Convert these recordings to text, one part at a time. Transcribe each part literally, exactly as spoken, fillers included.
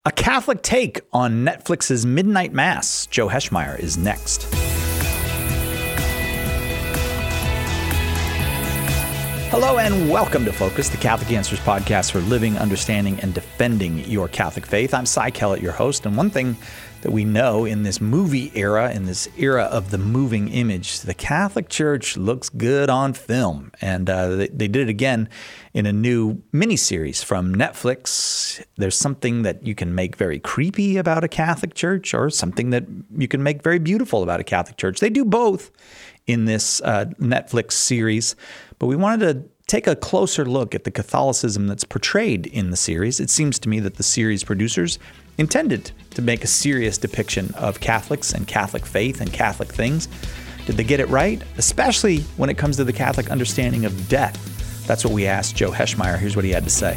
A Catholic take on Netflix's Midnight Mass. Joe Heschmeyer is next. Hello and welcome to Focus, the Catholic Answers podcast for living, understanding, and defending your Catholic faith. I'm Cy Kellett, your host, and one thing that we know in this movie era, in this era of the moving image, the Catholic Church looks good on film. And uh, they, they did it again in a new miniseries from Netflix. There's something that you can make very creepy about a Catholic Church or something that you can make very beautiful about a Catholic Church. They do both in this uh, Netflix series, but we wanted to take a closer look at the Catholicism that's portrayed in the series. It seems to me that the series producers intended to make a serious depiction of Catholics and Catholic faith and Catholic things. Did they get it right? Especially when it comes to the Catholic understanding of death. That's what we asked Joe Heschmeyer. Here's what he had to say.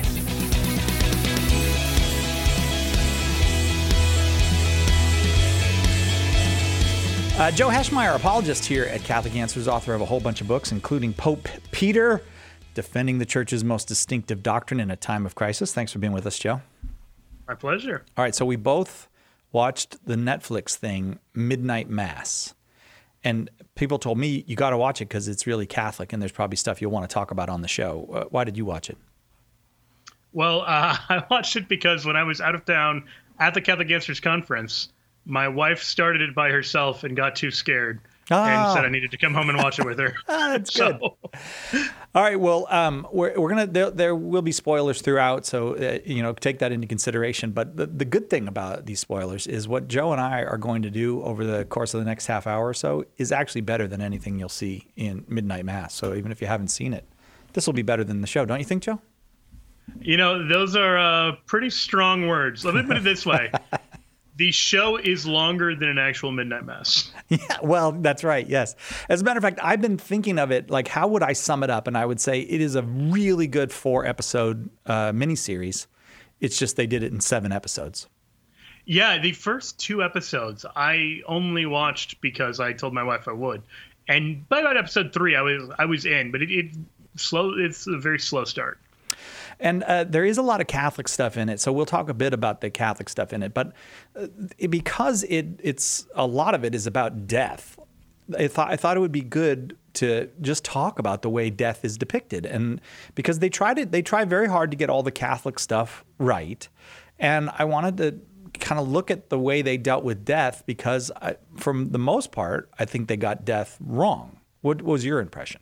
Uh, Joe Heschmeyer, apologist here at Catholic Answers, author of a whole bunch of books, including Pope Peter, Defending the Church's Most Distinctive Doctrine in a Time of Crisis. Thanks for being with us, Joe. My pleasure. All right, so we both watched the Netflix thing, Midnight Mass. And people told me, you got to watch it because it's really Catholic and there's probably stuff you'll want to talk about on the show. Uh, why did you watch it? Well, uh, I watched it because when I was out of town at the Catholic Answers conference, my wife started it by herself and got too scared. Oh. And said I needed to come home and watch it with her. Ah, that's so good. All right. Well, um, we're we're gonna there, there will be spoilers throughout, so uh, you know take that into consideration. But the, the good thing about these spoilers is what Joe and I are going to do over the course of the next half hour or so is actually better than anything you'll see in Midnight Mass. So even if you haven't seen it, this will be better than the show, don't you think, Joe? You know, those are uh, pretty strong words. Let me put it this way. The show is longer than an actual Midnight Mass. Yeah, well, that's right. Yes. As a matter of fact, I've been thinking of it, like, how would I sum it up? And I would say it is a really good four episode uh, miniseries. It's just they did it in seven episodes. Yeah, the first two episodes I only watched because I told my wife I would. And by about episode three, I was I was in, but it, it slow. It's a very slow start. And uh, there is a lot of Catholic stuff in it, so we'll talk a bit about the Catholic stuff in it. But uh, it, because it it's a lot of it is about death, I thought I thought it would be good to just talk about the way death is depicted, and because they tried it, they try very hard to get all the Catholic stuff right, and I wanted to kind of look at the way they dealt with death because, I, from the most part, I think they got death wrong. What was your impression?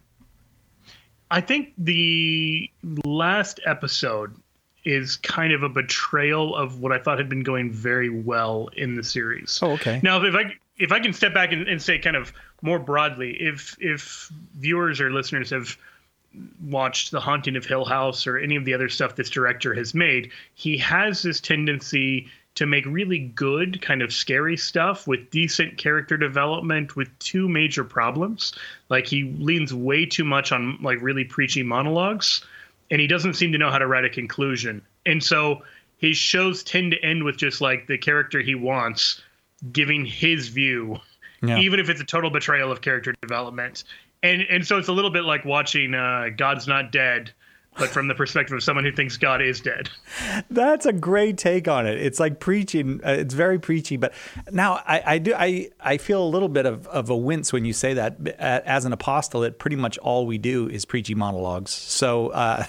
I think the last episode is kind of a betrayal of what I thought had been going very well in the series. Oh, okay. Now, if I if I can step back and, and say kind of more broadly, if if viewers or listeners have watched The Haunting of Hill House or any of the other stuff this director has made, he has this tendency to make really good kind of scary stuff with decent character development with two major problems. Like, he leans way too much on like really preachy monologues, and he doesn't seem to know how to write a conclusion. And so his shows tend to end with just like the character he wants giving his view, yeah. Even if it's a total betrayal of character development. And and so it's a little bit like watching uh, God's Not Dead, but from the perspective of someone who thinks God is dead. That's a great take on it. It's like preaching. Uh, it's very preachy. But now I, I do I, I feel a little bit of, of a wince when you say that. As an apostolate, pretty much all we do is preachy monologues. So, uh,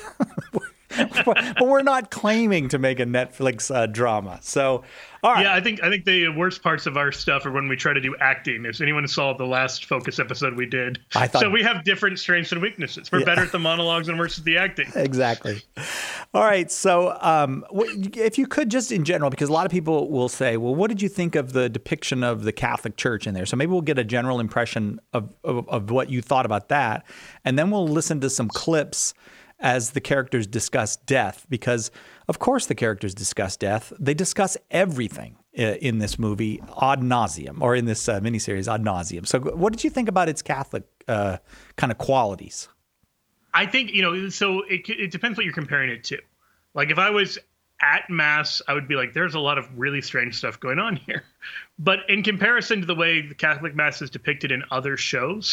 but we're not claiming to make a Netflix uh, drama. So, all right. Yeah, I think I think the worst parts of our stuff are when we try to do acting. If anyone saw the last Focus episode we did, I thought, so we have different strengths and weaknesses. We're yeah. better at the monologues and worse at the acting. Exactly. All right. So, um, if you could just in general, because a lot of people will say, "Well, what did you think of the depiction of the Catholic Church in there?" So maybe we'll get a general impression of of, of what you thought about that, and then we'll listen to some clips as the characters discuss death, because of course the characters discuss death. They discuss everything in this movie ad nauseum, or in this uh, miniseries ad nauseum. So what did you think about its Catholic uh, kind of qualities? I think, you know, so it, it depends what you're comparing it to. Like, if I was at Mass, I would be like, there's a lot of really strange stuff going on here. But in comparison to the way the Catholic Mass is depicted in other shows,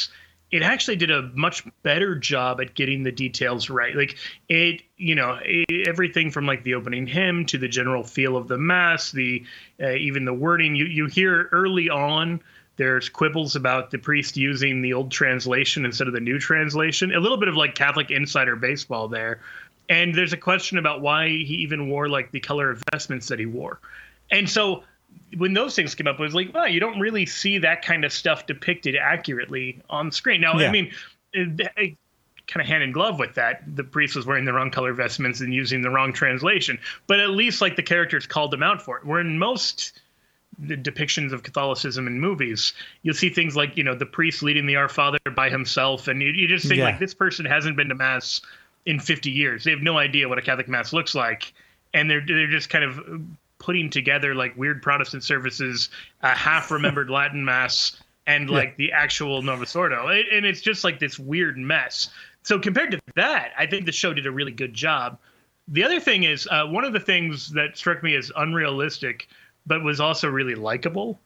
it actually did a much better job at getting the details right. Like it, you know, it, everything from like the opening hymn to the general feel of the mass, the uh, even the wording. You you hear early on. There's quibbles about the priest using the old translation instead of the new translation. A little bit of like Catholic insider baseball there. And there's a question about why he even wore like the color of vestments that he wore. And so when those things came up, it was like, well, you don't really see that kind of stuff depicted accurately on screen. Now, yeah. I mean, it, it, kind of hand in glove with that, the priest was wearing the wrong color vestments and using the wrong translation. But at least like the characters called them out for it. Where in most the depictions of Catholicism in movies, you'll see things like, you know, the priest leading the Our Father by himself. And you, you just think yeah. like this person hasn't been to mass in fifty years. They have no idea what a Catholic mass looks like. And they're, they're just kind of putting together like weird Protestant services, a half remembered Latin mass, and like yeah. the actual Novus Ordo. It, and it's just like this weird mess. So compared to that, I think the show did a really good job. The other thing is uh, one of the things that struck me as unrealistic but was also really likable,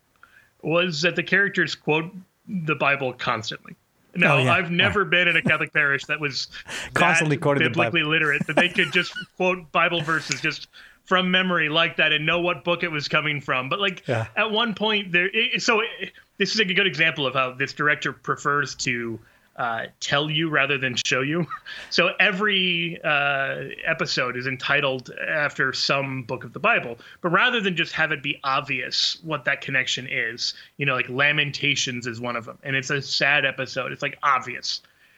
was that the characters quote the Bible constantly. Now, oh, yeah. I've never been in a Catholic parish that was constantly quoted biblically literate, that they could just quote Bible verses just from memory like that and know what book it was coming from. But like yeah. at one point there, it, so it, this is a good example of how this director prefers to uh, tell you rather than show you. So every uh, episode is entitled after some book of the Bible, but rather than just have it be obvious what that connection is, you know, like Lamentations is one of them, and it's a sad episode. It's like obvious.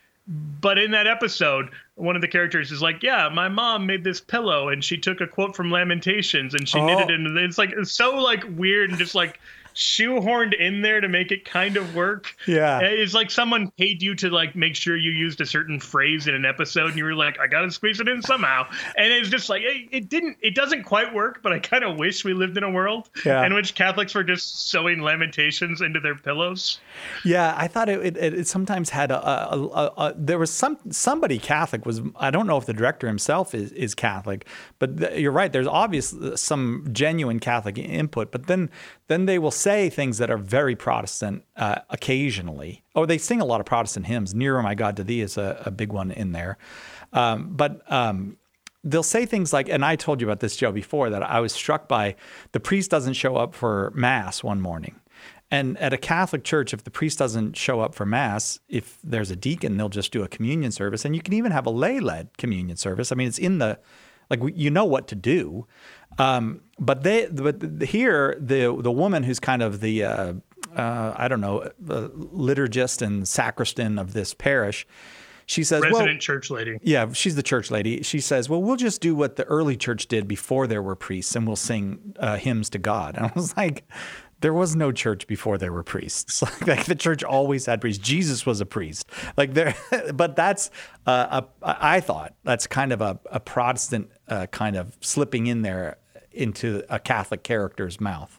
But in that episode, one of the characters is like, yeah, my mom made this pillow and she took a quote from Lamentations and she oh. knitted it in. It's like, it's so like weird and just like shoehorned in there to make it kind of work. Yeah. It's like someone paid you to like make sure you used a certain phrase in an episode and you were like, I got to squeeze it in somehow. And it's just like, it, it didn't, it doesn't quite work, but I kind of wish we lived in a world yeah. in which Catholics were just sewing Lamentations into their pillows. Yeah. I thought it, it, it sometimes had a, a, a, a, there was some, somebody Catholic was, I don't know if the director himself is, is Catholic, but th- you're right. There's obviously some genuine Catholic input, but then, then they will say things that are very Protestant uh, occasionally. Oh, they sing a lot of Protestant hymns. Nearer, My God, to Thee is a, a big one in there. Um, but um, they'll say things like, and I told you about this, Joe, before, that I was struck by the priest doesn't show up for Mass one morning. And at a Catholic church, if the priest doesn't show up for Mass, if there's a deacon, they'll just do a communion service. And you can even have a lay-led communion service. I mean, it's in the, like, you know what to do. Um, but they, but here, the the woman who's kind of the, uh, uh, I don't know, uh, liturgist and sacristan of this parish, she says, resident well, church lady. Yeah, she's the church lady. She says, well, we'll just do what the early church did before there were priests, and we'll sing uh, hymns to God. And I was like, there was no church before there were priests. Like the church always had priests. Jesus was a priest. Like there, but that's uh, a, I thought that's kind of a, a Protestant uh, kind of slipping in there into a Catholic character's mouth.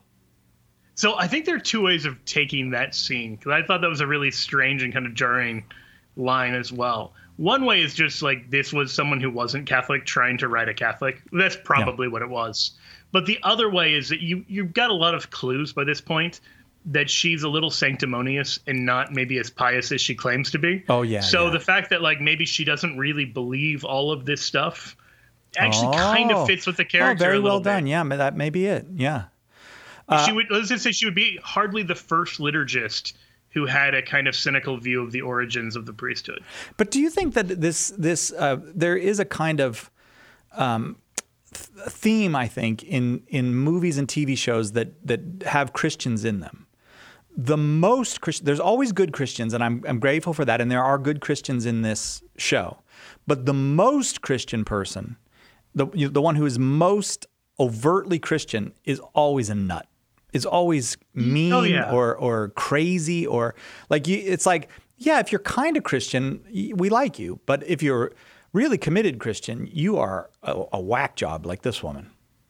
So I think there are two ways of taking that scene, because I thought that was a really strange and kind of jarring line as well. One way is just like this was someone who wasn't Catholic trying to write a Catholic. That's probably yeah. what it was. But the other way is that you, you've got a lot of clues by this point that she's a little sanctimonious and not maybe as pious as she claims to be. Oh, yeah. So yeah. the fact that like maybe she doesn't really believe all of this stuff actually oh. kind of fits with the character. Oh, very a well bit. done. Yeah, that may be it. Yeah. Uh, she would, let's just say she would be hardly the first liturgist who had a kind of cynical view of the origins of the priesthood. But do you think that this this uh, there is a kind of um, th- theme, I think, in in movies and T V shows that that have Christians in them? The most Christian, there's always good Christians, and I'm I'm grateful for that, and there are good Christians in this show. But the most Christian person, the the one who is most overtly Christian, is always a nut. Is always mean oh, yeah. or or crazy or like you, it's like, yeah, if you're kind of Christian, we like you. But if you're really committed Christian, you are a, a whack job like this woman.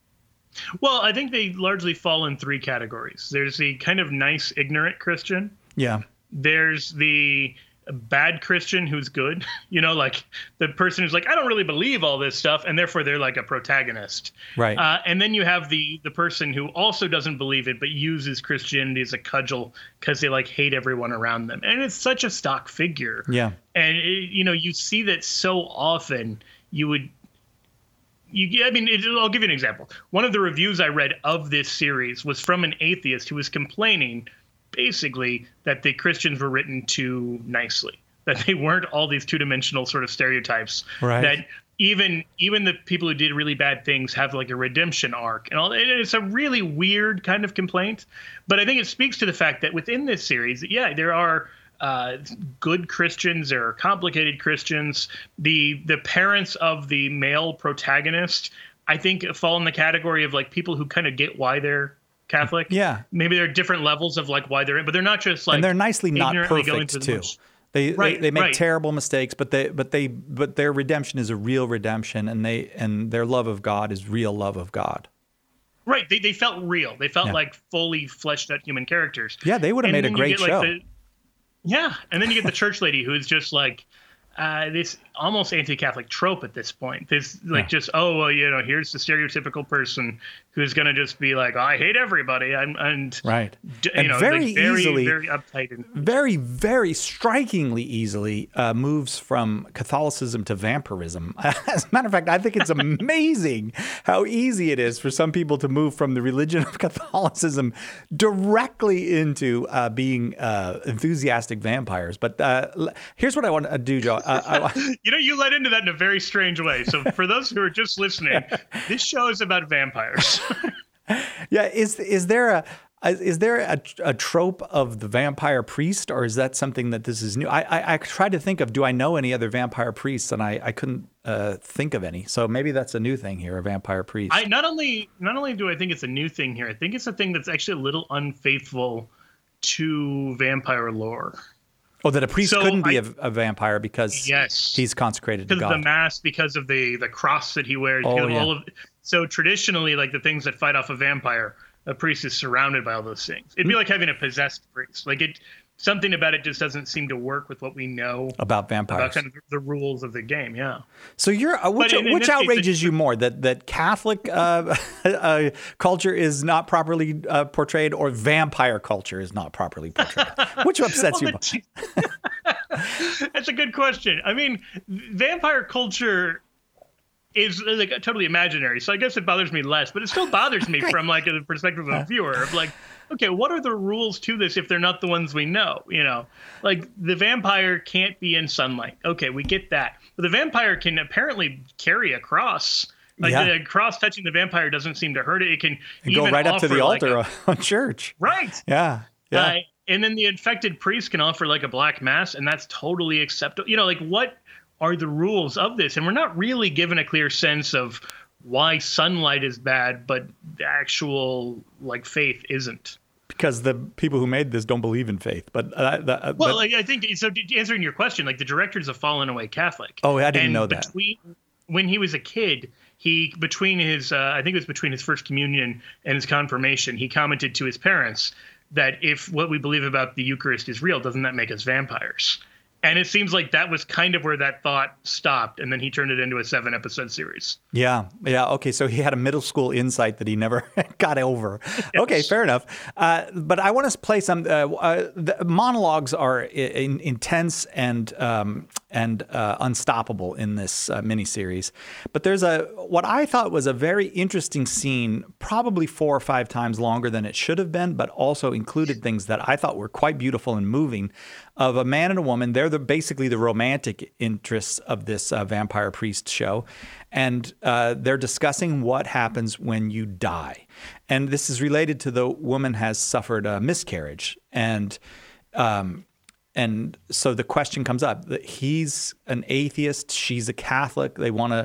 Well, I think they largely fall in three categories. There's the kind of nice, ignorant Christian. Yeah. There's the a bad Christian who's good, you know, like the person who's like, I don't really believe all this stuff, and therefore they're like a protagonist. Right. Uh, and then you have the the person who also doesn't believe it, but uses Christianity as a cudgel because they like hate everyone around them. And it's such a stock figure. Yeah. And, it, you know, you see that so often. You would, you. I mean, it, I'll give you an example. One of the reviews I read of this series was from an atheist who was complaining basically that the Christians were written too nicely, that they weren't all these two-dimensional sort of stereotypes, right. that even even the people who did really bad things have like a redemption arc and all. And it's a really weird kind of complaint, but I think it speaks to the fact that within this series, yeah, there are uh, good Christians, there are complicated Christians. The the parents of the male protagonist, I think, fall in the category of like people who kind of get why they're Catholic. Yeah. Maybe there are different levels of like why they're in, but they're not just like, and they're nicely not perfect the too. Most. They, right, they they make right. terrible mistakes, but they but they but their redemption is a real redemption, and they and their love of God is real love of God. Right. They they felt real. They felt yeah. like fully fleshed out human characters. Yeah, they would have made a great get, show. Like, the, yeah, and then you get the church lady who's just like uh, this almost anti-Catholic trope at this point. This like yeah. just oh well, you know, here's the stereotypical person who's gonna just be like, oh, I hate everybody, and, and right, you and know, very, like very easily, very uptight, and very very strikingly easily uh, moves from Catholicism to vampirism. As a matter of fact, I think it's amazing how easy it is for some people to move from the religion of Catholicism directly into uh, being uh, enthusiastic vampires. But uh, here's what I want to do, Joe. Uh, I, you know, you led into that in a very strange way. So for those who are just listening, this show is about vampires. Yeah, is is there a is there a, a trope of the vampire priest, or is that something that this is new? I I, I tried to think of, do I know any other vampire priests, and I I couldn't uh, think of any. So maybe that's a new thing here, a vampire priest. I not only not only do I think it's a new thing here, I think it's a thing that's actually a little unfaithful to vampire lore. Oh, that a priest so couldn't be I, a, a vampire because yes, he's consecrated to God. Because of the mask, because of the the cross that he wears. Oh, because of yeah. all of, so traditionally, like the things that fight off a vampire, a priest is surrounded by all those things. It'd be like having a possessed priest. Like it, something about it just doesn't seem to work with what we know about vampires, about kind of the rules of the game. Yeah. So you're uh, which, in, in which outrages case, you more, that that Catholic uh, uh, culture is not properly uh, portrayed, or vampire culture is not properly portrayed? Which upsets well, you more? That's a good question. I mean, vampire culture is like totally imaginary, so I guess it bothers me less, but it still bothers me from like a perspective of a viewer of like, okay, what are the rules to this if they're not the ones we know? You know, like the vampire can't be in sunlight. Okay, we get that, but the vampire can apparently carry a cross. Like yeah. the cross touching the vampire doesn't seem to hurt it. It can even go right up to the altar like a, on church. Right. Yeah. Yeah. Uh, and then the infected priest can offer like a black mass, and that's totally acceptable. You know, like what are the rules of this? And we're not really given a clear sense of why sunlight is bad, but the actual like faith isn't. Because the people who made this don't believe in faith. But uh, the, uh, well, but, like, I think so. Answering your question, like the director's a fallen away Catholic. Oh, I didn't and know that. Between, when he was a kid, he between his uh, I think it was between his first communion and his confirmation, he commented to his parents that if what we believe about the Eucharist is real, doesn't that make us vampires? And it seems like that was kind of where that thought stopped, and then he turned it into a seven-episode series. Yeah, yeah, okay, so he had a middle school insight that he never got over. Yes. Okay, fair enough. Uh, but I want to play some. Uh, uh, the monologues are in, intense and um, and uh, unstoppable in this uh, miniseries. But there's a what I thought was a very interesting scene, probably four or five times longer than it should have been, but also included things that I thought were quite beautiful and moving, of a man and a woman. They're the, basically the romantic interests of this uh, vampire priest show. And uh, they're discussing what happens when you die. And this is related to the woman has suffered a miscarriage. And um, and so the question comes up. That he's an atheist. She's a Catholic. They want to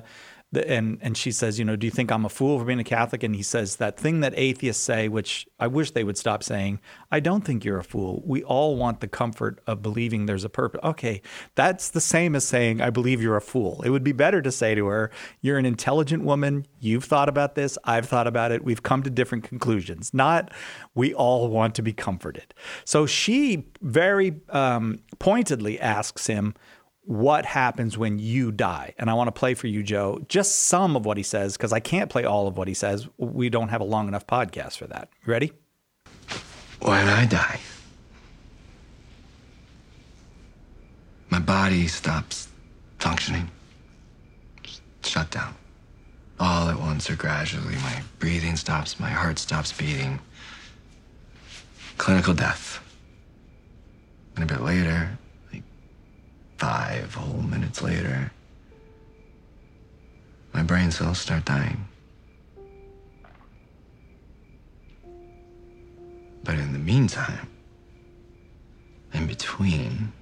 The, and and she says, you know, do you think I'm a fool for being a Catholic? And he says that thing that atheists say, which I wish they would stop saying, I don't think you're a fool. We all want the comfort of believing there's a purpose. Okay, that's the same as saying, I believe you're a fool. It would be better to say to her, you're an intelligent woman. You've thought about this. I've thought about it. We've come to different conclusions. Not, we all want to be comforted. So she very um, pointedly asks him, what happens when you die? And I want to play for you, Joe, just some of what he says, because I can't play all of what he says. We don't have a long enough podcast for that. Ready? When I die, my body stops functioning, just shut down. All at once or gradually, my breathing stops, my heart stops beating. Clinical death. And a bit later, five whole minutes later, my brain cells start dying. But in the meantime, in between,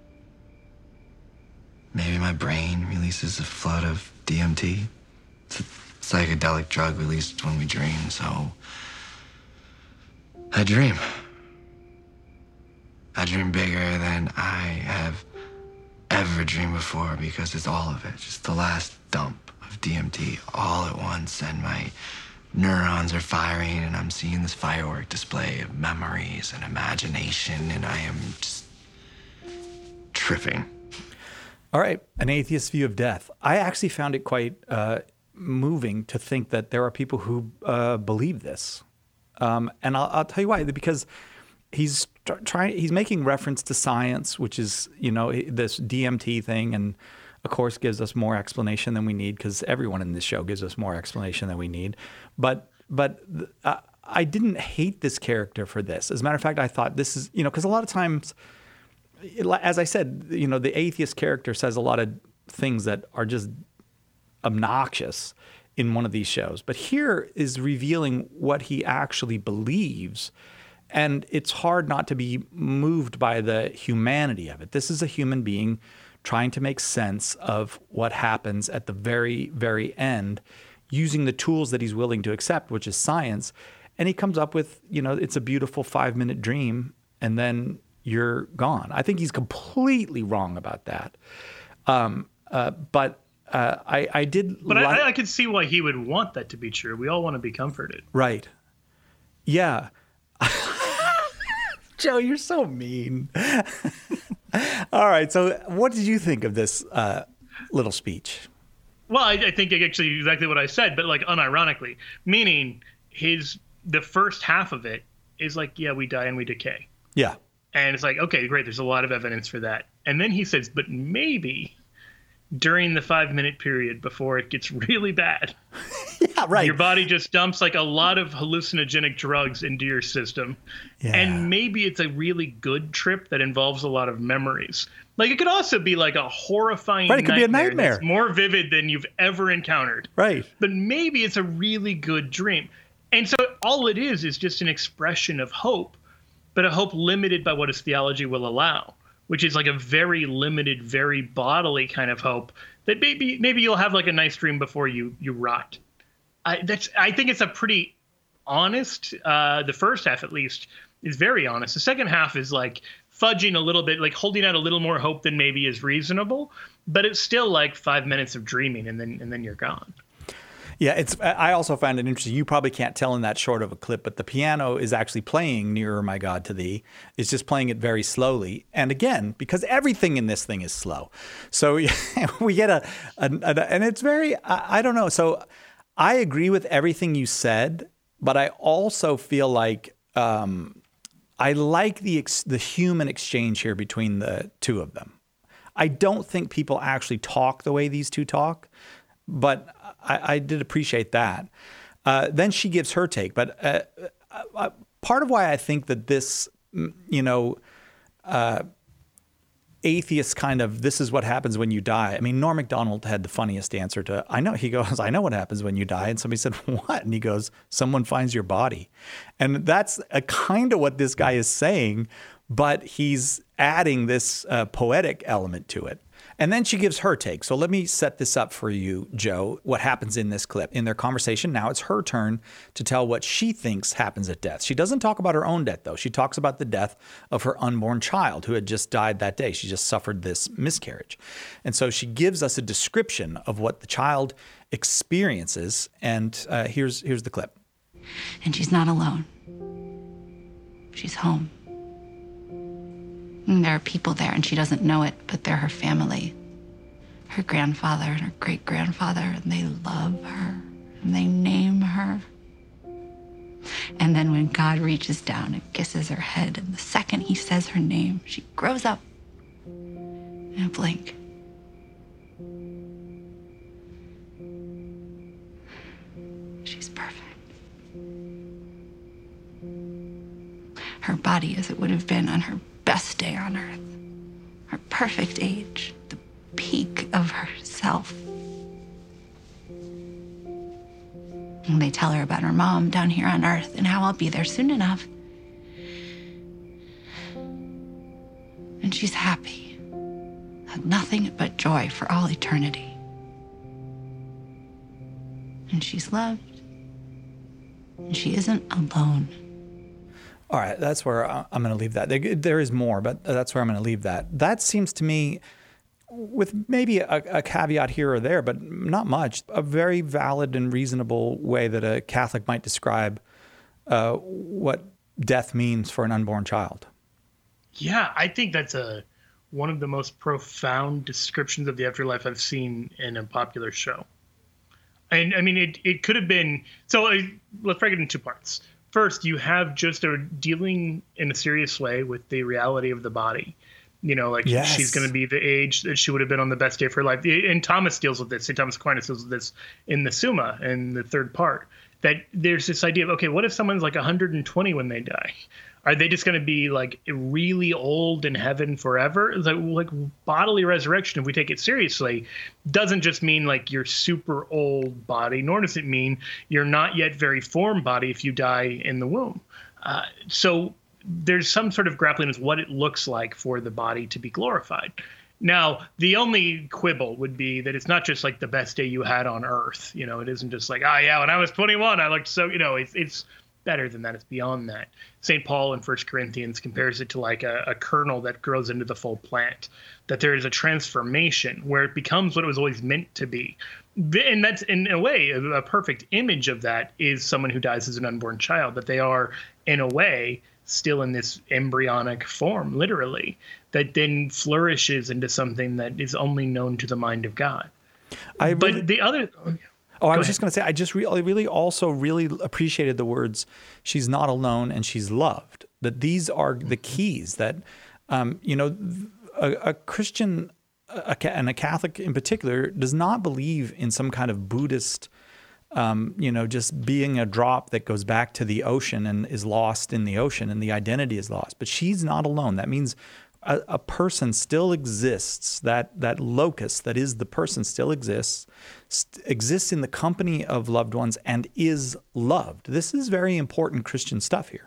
maybe my brain releases a flood of D M T. It's a psychedelic drug released when we dream, so I dream. I dream bigger than I have ever dreamed before, because it's all of it, just the last dump of D M T all at once, and my neurons are firing, and I'm seeing this firework display of memories and imagination, and I am just tripping. All right, an atheist view of death. I actually found it quite uh, moving to think that there are people who uh, believe this, um, and I'll, I'll tell you why. Because he's trying, he's making reference to science, which is, you know, this D M T thing, and of course gives us more explanation than we need, because everyone in this show gives us more explanation than we need. But but uh, I didn't hate this character for this. As a matter of fact, I thought this is, you know, because a lot of times, as I said, you know, the atheist character says a lot of things that are just obnoxious in one of these shows. But here is revealing what he actually believes. And it's hard not to be moved by the humanity of it. This is a human being trying to make sense of what happens at the very, very end, using the tools that he's willing to accept, which is science. And he comes up with, you know, it's a beautiful five-minute dream, and then you're gone. I think he's completely wrong about that. Um, uh, but uh, I, I did... But li- I, I could see why he would want that to be true. We all want to be comforted. Right. Yeah. Joe, you're so mean. All right. So what did you think of this uh, little speech? Well, I, I think actually exactly what I said, but like unironically, meaning his the first half of it is like, yeah, we die and we decay. Yeah. And it's like, okay, great. There's a lot of evidence for that. And then he says, but maybe during the five minute period before it gets really bad. Yeah, right. Your body just dumps like a lot of hallucinogenic drugs into your system. Yeah. And maybe it's a really good trip that involves a lot of memories. Like it could also be like a horrifying right, it could nightmare, be a nightmare that's more vivid than you've ever encountered. Right. But maybe it's a really good dream. And so all it is is just an expression of hope, but a hope limited by what his theology will allow, which is like a very limited, very bodily kind of hope that maybe maybe you'll have like a nice dream before you you rot. I that's I think it's a pretty honest. Uh, the first half, at least, is very honest. The second half is like fudging a little bit, like holding out a little more hope than maybe is reasonable, but it's still like five minutes of dreaming, and then and then you're gone. Yeah, it's. I also found it interesting. You probably can't tell in that short of a clip, but the piano is actually playing "Nearer, My God, to Thee." It's just playing it very slowly, and again, because everything in this thing is slow, so we get a, a, a and it's very. I, I don't know. So I agree with everything you said, but I also feel like um, I like the ex, the human exchange here between the two of them. I don't think people actually talk the way these two talk, but I, I did appreciate that. Uh, then she gives her take. But uh, uh, part of why I think that this, you know, uh, atheist kind of, this is what happens when you die. I mean, Norm Macdonald had the funniest answer to, I know, he goes, I know what happens when you die. And somebody said, what? And he goes, someone finds your body. And that's a kind of what this guy is saying. but he's adding this uh, poetic element to it. And then she gives her take. So let me set this up for you, Joe, what happens in this clip. In their conversation, now it's her turn to tell what she thinks happens at death. She doesn't talk about her own death, though. She talks about the death of her unborn child who had just died that day. She just suffered this miscarriage. And so she gives us a description of what the child experiences. And uh, here's, here's the clip. And she's not alone. She's home. And there are people there, and she doesn't know it, but they're her family. Her grandfather and her great-grandfather, and they love her, and they name her. And then when God reaches down and kisses her head, and the second he says her name, she grows up in a blink. She's perfect. Her body as it would have been on her best day on earth, her perfect age, the peak of herself. And they tell her about her mom down here on earth and how I'll be there soon enough. And she's happy, had nothing but joy for all eternity. And she's loved, and she isn't alone. All right, that's where I'm going to leave that. There, there is more, but that's where I'm going to leave that. That seems to me, with maybe a, a caveat here or there, but not much, a very valid and reasonable way that a Catholic might describe uh, what death means for an unborn child. Yeah, I think that's a one of the most profound descriptions of the afterlife I've seen in a popular show. And I mean, it, it could have been, so uh, let's break it in two parts. First, you have just a dealing in a serious way with the reality of the body. You know, like yes. she's going to be the age that she would have been on the best day of her life. And Thomas deals with this. Saint Thomas Aquinas deals with this in the Summa, in the third part, that there's this idea of, okay, what if someone's like one hundred twenty when they die? Are they just going to be like really old in heaven forever? Like, like bodily resurrection, if we take it seriously, doesn't just mean like your super old body, nor does it mean you're not yet very formed body if you die in the womb. Uh, so there's some sort of grappling with what it looks like for the body to be glorified. Now, the only quibble would be that it's not just like the best day you had on earth. You know, it isn't just like, oh, yeah, when I was twenty-one, I looked so, you know, it's it's better than that. It's beyond that. Saint Paul in First Corinthians compares it to like a, a kernel that grows into the full plant, that there is a transformation where it becomes what it was always meant to be. And that's, in a way, a, a perfect image of that is someone who dies as an unborn child, that they are, in a way, still in this embryonic form, literally, that then flourishes into something that is only known to the mind of God. I really, but the other... Oh, I was just going to say, I just really, really also really appreciated the words, she's not alone and she's loved, that these are the keys that, um, you know, a, a Christian a, and a Catholic in particular does not believe in some kind of Buddhist, um, you know, just being a drop that goes back to the ocean and is lost in the ocean and the identity is lost. But she's not alone. That means a, a person still exists, that that locus that is the person still exists, st- exists in the company of loved ones and is loved. This is very important Christian stuff here.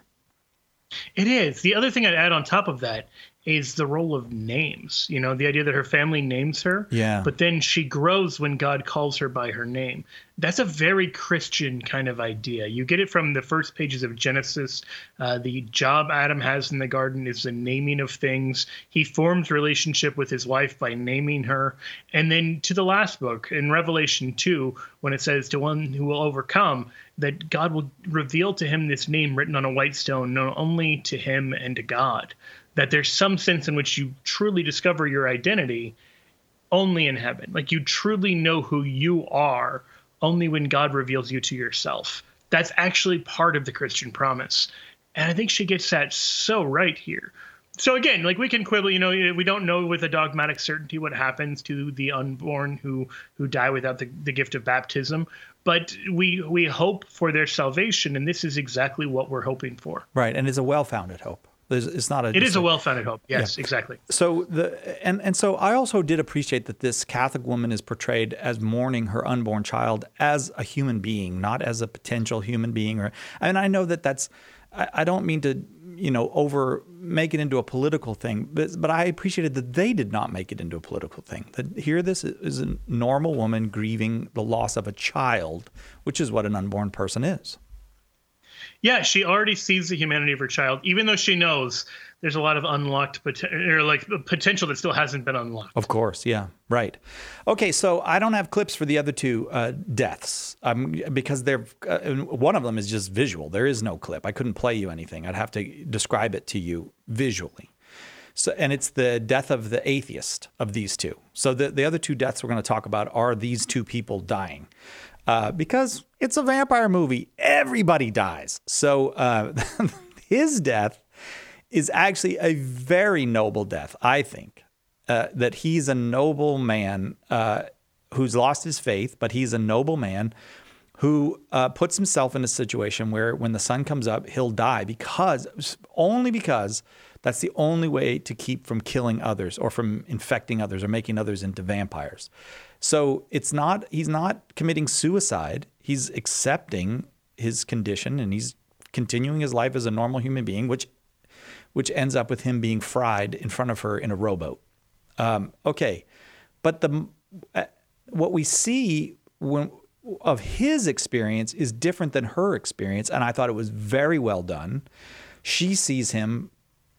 It is. The other thing I'd add on top of that is the role of names. You know, the idea that her family names her, yeah. but then she grows when God calls her by her name. That's a very Christian kind of idea. You get it from the first pages of Genesis. Uh, the job Adam has in the garden is the naming of things. He forms relationship with his wife by naming her. And then to the last book in Revelation two, when it says to one who will overcome, that God will reveal to him this name written on a white stone, known only to him and to God. That there's some sense in which you truly discover your identity only in heaven. Like you truly know who you are only when God reveals you to yourself. That's actually part of the Christian promise. And I think she gets that so right here. So again, like we can quibble, you know, we don't know with a dogmatic certainty what happens to the unborn who who die without the, the gift of baptism. But we we hope for their salvation. And this is exactly what we're hoping for. Right. And it's a well-founded hope. It's not a. It is a well-founded hope. Yes, yeah. Exactly. So the and and so I also did appreciate that this Catholic woman is portrayed as mourning her unborn child as a human being, not as a potential human being. Or and I know that that's. I, I don't mean to you know, over make it into a political thing. But, but I appreciated that they did not make it into a political thing. That here this is a normal woman grieving the loss of a child, which is what an unborn person is. Yeah, she already sees the humanity of her child, even though she knows there's a lot of unlocked pot- or like potential that still hasn't been unlocked. Of course, yeah, right. Okay, so I don't have clips for the other two uh, deaths um, because they're uh, one of them is just visual. There is no clip. I couldn't play you anything. I'd have to describe it to you visually. So, and it's the death of the atheist of these two. So the the other two deaths we're going to talk about are these two people dying. Uh, because it's a vampire movie. Everybody dies. So uh, his death is actually a very noble death, I think. Uh, that he's a noble man uh, who's lost his faith, but he's a noble man who uh, puts himself in a situation where when the sun comes up, he'll die because, only because that's the only way to keep from killing others or from infecting others or making others into vampires. So it's not, he's not committing suicide. He's accepting his condition and he's continuing his life as a normal human being, which which ends up with him being fried in front of her in a rowboat. Um, okay, but the uh, what we see when of his experience is different than her experience, and I thought it was very well done. She sees him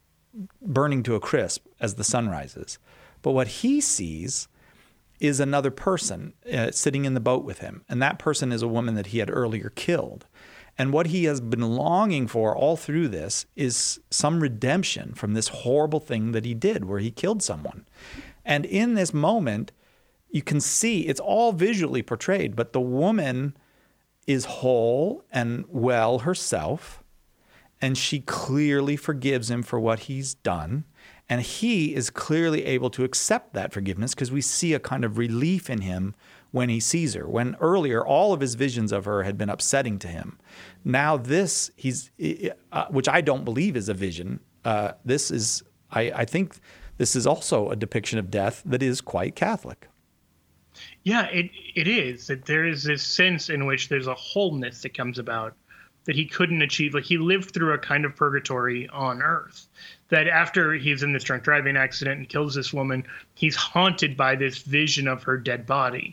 burning to a crisp as the sun rises, but what he sees is another person uh, sitting in the boat with him. And that person is a woman that he had earlier killed. And what he has been longing for all through this is some redemption from this horrible thing that he did where he killed someone. And in this moment, you can see it's all visually portrayed, but the woman is whole and well herself, and she clearly forgives him for what he's done. And he is clearly able to accept that forgiveness because we see a kind of relief in him when he sees her. When earlier, all of his visions of her had been upsetting to him. Now this, he's, uh, which I don't believe is a vision. Uh, this is, I, I think this is also a depiction of death that is quite Catholic. Yeah, it it is. That there is this sense in which there's a wholeness that comes about that he couldn't achieve. Like he lived through a kind of purgatory on earth. That after he's in this drunk driving accident and kills this woman, he's haunted by this vision of her dead body.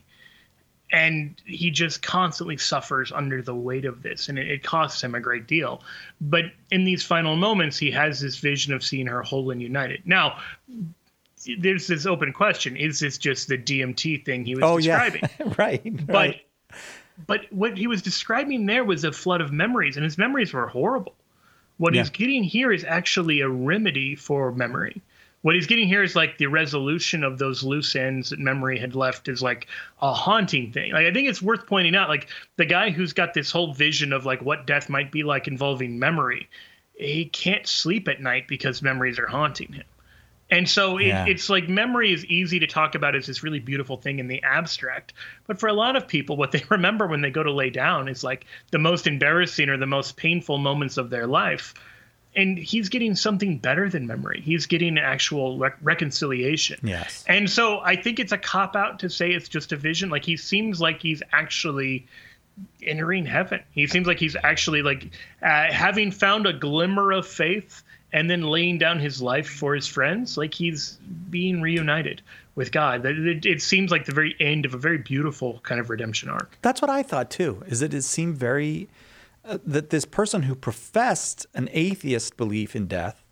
And he just constantly suffers under the weight of this. And it, it costs him a great deal. But in these final moments, he has this vision of seeing her whole and united. Now, there's this open question. Is this just the D M T thing he was oh, describing? Yeah. right. But right. But what he was describing there was a flood of memories, and his memories were horrible. What yeah. he's getting here is actually a remedy for memory. What he's getting here is like the resolution of those loose ends that memory had left is like a haunting thing. Like I think it's worth pointing out, like the guy who's got this whole vision of like what death might be like involving memory, he can't sleep at night because memories are haunting him. And so it, yeah. it's like memory is easy to talk about as this really beautiful thing in the abstract. But for a lot of people, what they remember when they go to lay down is like the most embarrassing or the most painful moments of their life. And he's getting something better than memory. He's getting actual rec- reconciliation. Yes. And so I think it's a cop-out to say it's just a vision. Like he seems like he's actually entering heaven. He seems like he's actually like uh, having found a glimmer of faith and then laying down his life for his friends, like he's being reunited with God. It, it seems like the very end of a very beautiful kind of redemption arc. That's what I thought too, is that it seemed very, uh, that this person who professed an atheist belief in death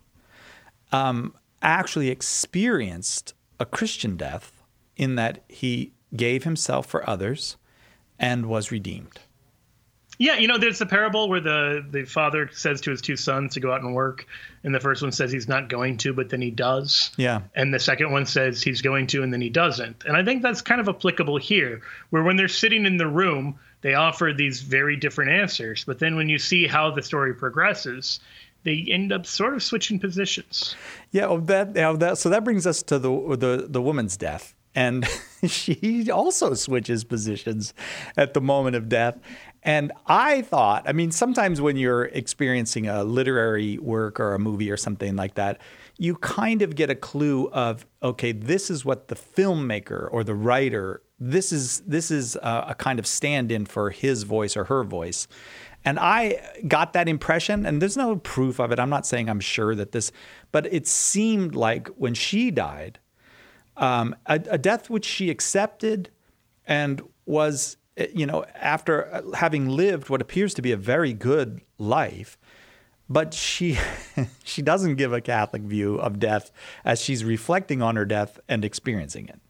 um, actually experienced a Christian death in that he gave himself for others and was redeemed. Yeah, you know, there's the parable where the, the father says to his two sons to go out and work. And the first one says he's not going to, but then he does. Yeah. And the second one says he's going to, and then he doesn't. And I think that's kind of applicable here, where when they're sitting in the room, they offer these very different answers. But then when you see how the story progresses, they end up sort of switching positions. Yeah, well, that, yeah, that so that brings us to the the, the woman's death. And she also switches positions at the moment of death. And I thought, I mean, sometimes when you're experiencing a literary work or a movie or something like that, you kind of get a clue of, okay, this is what the filmmaker or the writer, this is this is a, a kind of stand-in for his voice or her voice. And I got that impression, and there's no proof of it. I'm not saying I'm sure that this, but it seemed like when she died, um, a, a death which she accepted and was, you know, after having lived what appears to be a very good life, but she she doesn't give a Catholic view of death as she's reflecting on her death and experiencing it.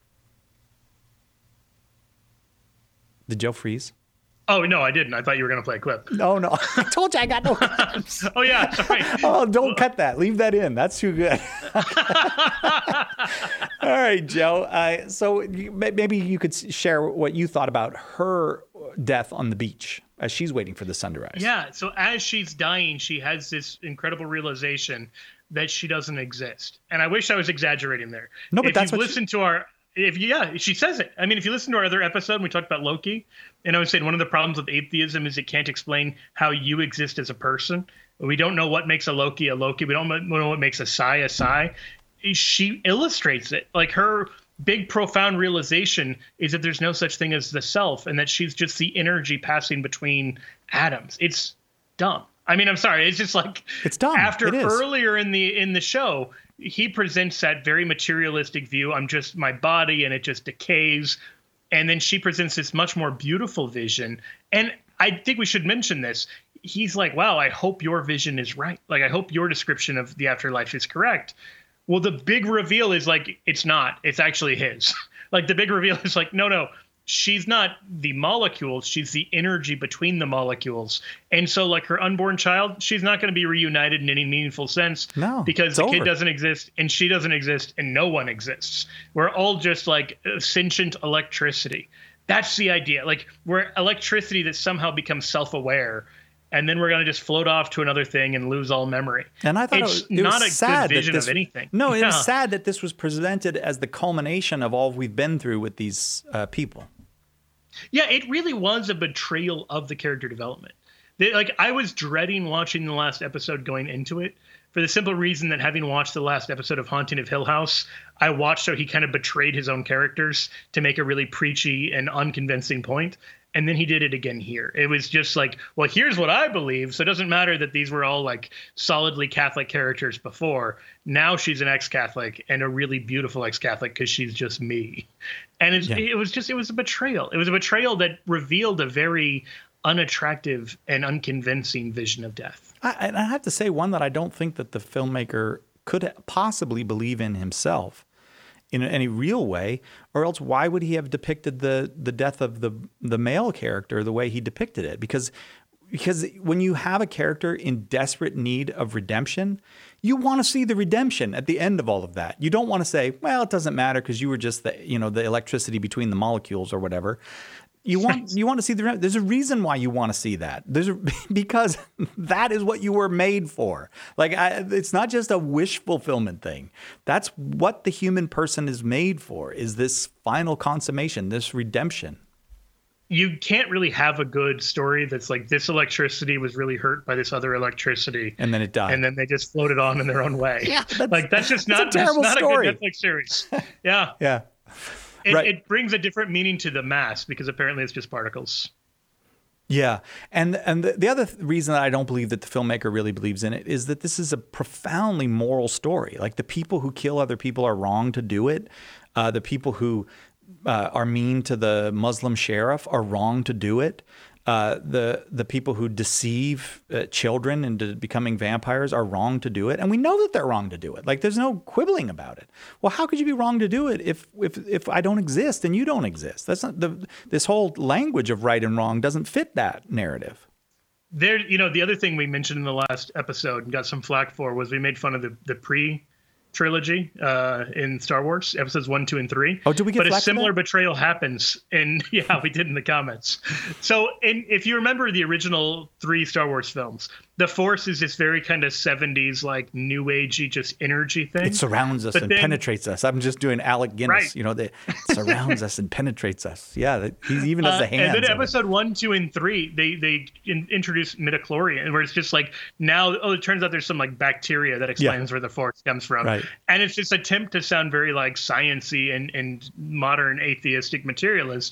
Did Joe freeze? Oh, no, I didn't. I thought you were going to play a clip. No, no. I told you I got no clips. Oh, yeah, sorry. Oh, don't cut that. Leave that in. That's too good. All right, Joe. Uh, so you, maybe you could share what you thought about her death on the beach as she's waiting for the sun to rise. Yeah, so as she's dying, she has this incredible realization that she doesn't exist. And I wish I was exaggerating there. No, but if that's you what listen she... to our... If yeah, she says it. I mean, if you listen to our other episode, we talked about Loki, and I was saying one of the problems with atheism is it can't explain how you exist as a person. We don't know what makes a Loki a Loki. We don't know what makes a Psy a Psy. She illustrates it. Like her big, profound realization is that there's no such thing as the self, and that she's just the energy passing between atoms. It's dumb. I mean, I'm sorry. It's just like it's dumb. After it is. earlier in the in the show, he presents that very materialistic view. I'm just my body and it just decays. And then she presents this much more beautiful vision. And I think we should mention this. He's like, wow, I hope your vision is right. Like, I hope your description of the afterlife is correct. Well, the big reveal is like, it's not. It's actually his. Like, the big reveal is like, no, no. She's not the molecules. She's the energy between the molecules. And so like her unborn child, she's not going to be reunited in any meaningful sense. No, because the over. kid doesn't exist and she doesn't exist and no one exists. We're all just like sentient electricity. That's the idea. Like we're electricity that somehow becomes self-aware. And then we're going to just float off to another thing and lose all memory. And I thought it's it was, it not was a sad good vision that this, of anything. No, it yeah. was sad that this was presented as the culmination of all we've been through with these uh, people. Yeah, it really was a betrayal of the character development. They, like I was dreading watching the last episode going into it for the simple reason that having watched the last episode of Haunting of Hill House, I watched how he kind of betrayed his own characters to make a really preachy and unconvincing point. And then he did it again here. It was just like, well, here's what I believe. So it doesn't matter that these were all like solidly Catholic characters before. Now she's an ex-Catholic and a really beautiful ex-Catholic because she's just me. And it's, yeah. it was just, it was a betrayal. It was a betrayal that revealed a very unattractive and unconvincing vision of death. I, and I have to say one that I don't think that the filmmaker could possibly believe in himself in any real way, or else why would he have depicted the the death of the the male character the way he depicted it? Because because when you have a character in desperate need of redemption, you want to see the redemption at the end of all of that. You don't want to say, well, it doesn't matter because you were just the you know the electricity between the molecules or whatever. You want you want to see the there's a reason why you want to see that. There's a, because that is what you were made for. Like I, it's not just a wish fulfillment thing. That's what the human person is made for. Is this final consummation, this redemption. You can't really have a good story that's like this electricity was really hurt by this other electricity, and then it died, and then they just floated on in their own way. Yeah, that's, like that's just not that's a terrible that's not story. a good Netflix series. Yeah, yeah. It, right. it brings a different meaning to the mass because apparently it's just particles. Yeah. And and the, the other th- reason that I don't believe that the filmmaker really believes in it is that this is a profoundly moral story. Like the people who kill other people are wrong to do it. Uh, the people who uh, are mean to the Muslim sheriff are wrong to do it. Uh, the the people who deceive uh, children into becoming vampires are wrong to do it, and we know that they're wrong to do it. Like there's no quibbling about it. Well, how could you be wrong to do it if if if I don't exist and you don't exist? That's not the this whole language of right and wrong doesn't fit that narrative. There, you know, the other thing we mentioned in the last episode and got some flack for was we made fun of the the pre. trilogy uh, in Star Wars, episodes one, two, and three. Oh, did we get But a flack for similar that? betrayal happens in, yeah, we did in the comments. So in, if you remember the original three Star Wars films, the Force is this very kind of seventies, like new agey, just energy thing. It surrounds us But and then- penetrates us. I'm just doing Alec Guinness, Right. you know, that surrounds us and penetrates us. Yeah, that, he even has Uh, the hands. and then of it. episode one, two, and three, they they in, introduce midichlorian, where it's just like now, oh, it turns out there's some like bacteria that explains where the Force comes from, Right. and it's this attempt to sound very like sciency and and modern atheistic materialist.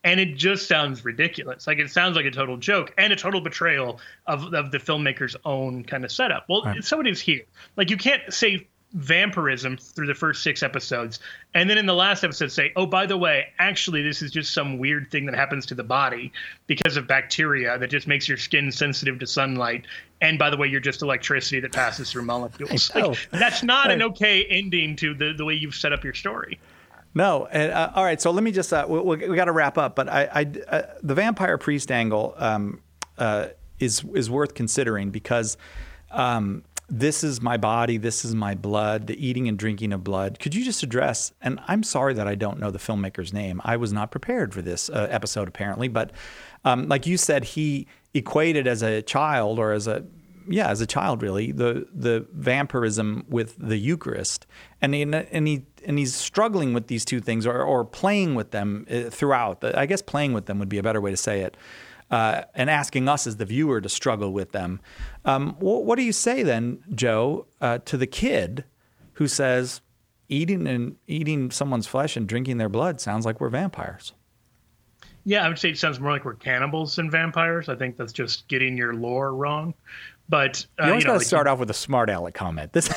And it just sounds ridiculous. Like, it sounds like a total joke and a total betrayal of, of the filmmaker's own kind of setup. Well, right. So it is here. Like, you can't say vampirism through the first six episodes and then in the last episode say, oh, by the way, actually, this is just some weird thing that happens to the body because of bacteria that just makes your skin sensitive to sunlight. And by the way, you're just electricity that passes through molecules. Like, that's not an okay ending to the, the way you've set up your story. No. And, uh, all right. So let me just, uh, we, we, we got to wrap up. But I, I uh, the vampire priest angle um, uh, is is worth considering because um, this is my body, this is my blood, the eating and drinking of blood. Could you just address, and I'm sorry that I don't know the filmmaker's name. I was not prepared for this uh, episode, apparently. But um, like you said, he equated as a child or as a, yeah, as a child, really, the the vampirism with the Eucharist. And he, and he and he's struggling with these two things or, or playing with them throughout. I guess playing with them would be a better way to say it. Uh, and asking us as the viewer to struggle with them. Um, wh- what do you say then, Joe, uh, to the kid who says eating and eating someone's flesh and drinking their blood sounds like we're vampires? Yeah, I would say it sounds more like we're cannibals than vampires. I think that's just getting your lore wrong. But uh, you always you know, got to like start you... off with a smart aleck comment. This.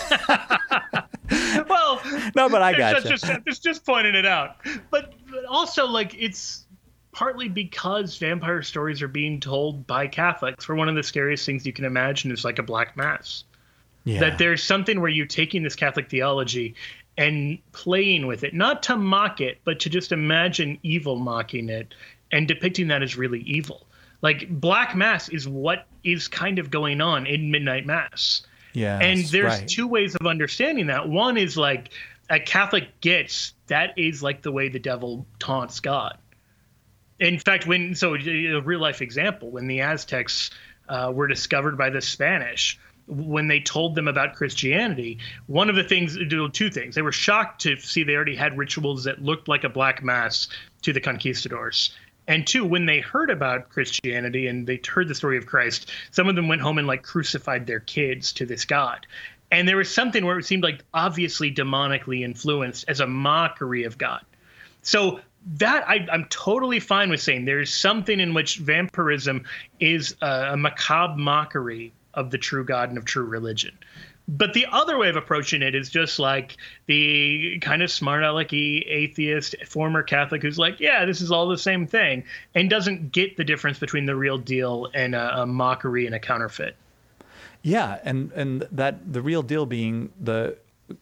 Well, no, but I got just, you. Just, just, just pointing it out. But, but also, like, it's partly because vampire stories are being told by Catholics, where one of the scariest things you can imagine is like a black mass. Yeah. That there's something where you're taking this Catholic theology and playing with it, not to mock it, but to just imagine evil mocking it and depicting that as really evil. Like, black mass is what is kind of going on in midnight mass. Yeah. And there's right. two ways of understanding that. One is like a Catholic gets that is like the way the devil taunts God. In fact, when so a real life example, when the Aztecs uh, were discovered by the Spanish, when they told them about Christianity, one of the things, two things, they were shocked to see they already had rituals that looked like a black mass to the conquistadors. And two, when they heard about Christianity and they heard the story of Christ, some of them went home and like crucified their kids to this God. And there was something where it seemed like obviously demonically influenced as a mockery of God. So that I, I'm totally fine with saying there's something in which vampirism is a, a macabre mockery of the true God and of true religion. But the other way of approaching it is just like the kind of smart alecky atheist former Catholic who's like, yeah, this is all the same thing, and doesn't get the difference between the real deal and a, a mockery and a counterfeit. Yeah, and and that the real deal being the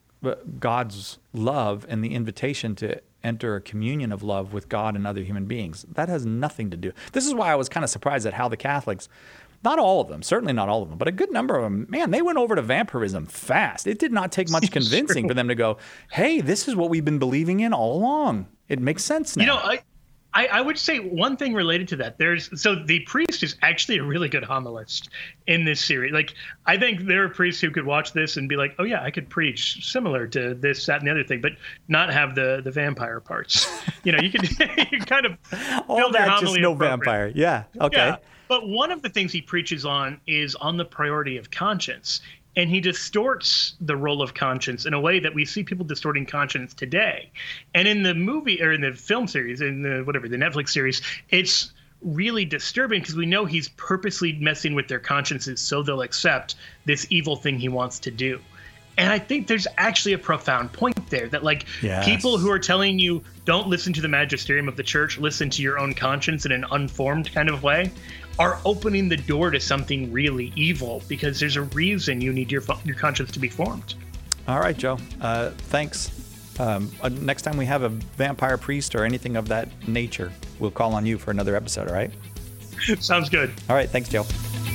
God's love and the invitation to enter a communion of love with God and other human beings. That has nothing to do. This is why I was kind of surprised at how the Catholics, not all of them, certainly not all of them, but a good number of them, man, they went over to vampirism fast. It did not take much convincing for them to go, hey, this is what we've been believing in all along. It makes sense now. You know, I, I, I would say one thing related to that. There's so the priest is actually a really good homilist in this series. Like, I think there are priests who could watch this and be like, oh yeah, I could preach similar to this, that, and the other thing, but not have the the vampire parts. You know, you can you kind of all that, just no vampire. Yeah. Okay. Yeah. But one of the things he preaches on is on the priority of conscience. And he distorts the role of conscience in a way that we see people distorting conscience today. And in the movie, or in the film series, in the whatever, the Netflix series, it's really disturbing because we know he's purposely messing with their consciences so they'll accept this evil thing he wants to do. And I think there's actually a profound point there that, like, yes. people who are telling you don't listen to the magisterium of the church, listen to your own conscience in an unformed kind of way, are opening the door to something really evil because there's a reason you need your your conscience to be formed. All right, Joe. Uh, thanks. Um, uh, next time we have a vampire priest or anything of that nature, we'll call on you for another episode, all right? Sounds good. All right. Thanks, Joe.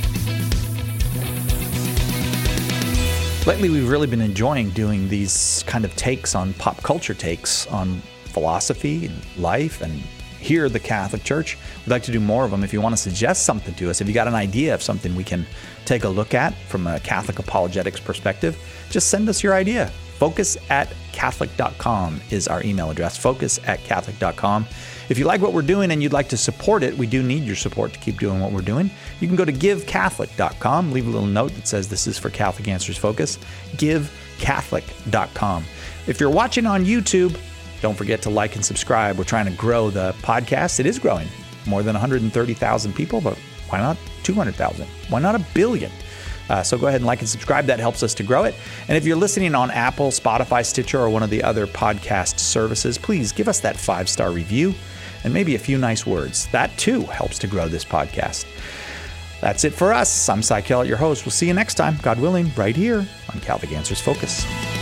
Lately, we've really been enjoying doing these kind of takes on pop culture takes on philosophy and life and here the Catholic Church. We'd like to do more of them. If you want to suggest something to us, if you got an idea of something we can take a look at from a Catholic apologetics perspective, just send us your idea. Focus at Catholic dot com is our email address, focus at Catholic dot com. If you like what we're doing and you'd like to support it, we do need your support to keep doing what we're doing. You can go to Give Catholic dot com, leave a little note that says this is for Catholic Answers Focus, Give Catholic dot com. If you're watching on YouTube, Don't forget to like and subscribe. We're trying to grow the podcast. It is growing. More than one hundred thirty thousand people, but why not two hundred thousand? Why not a billion? Uh, so go ahead and like and subscribe. That helps us to grow it. And if you're listening on Apple, Spotify, Stitcher, or one of the other podcast services, please give us that five-star review and maybe a few nice words. That too helps to grow this podcast. That's it for us. I'm Cy Kellett, your host. We'll see you next time, God willing, right here on Catholic Answers Focus.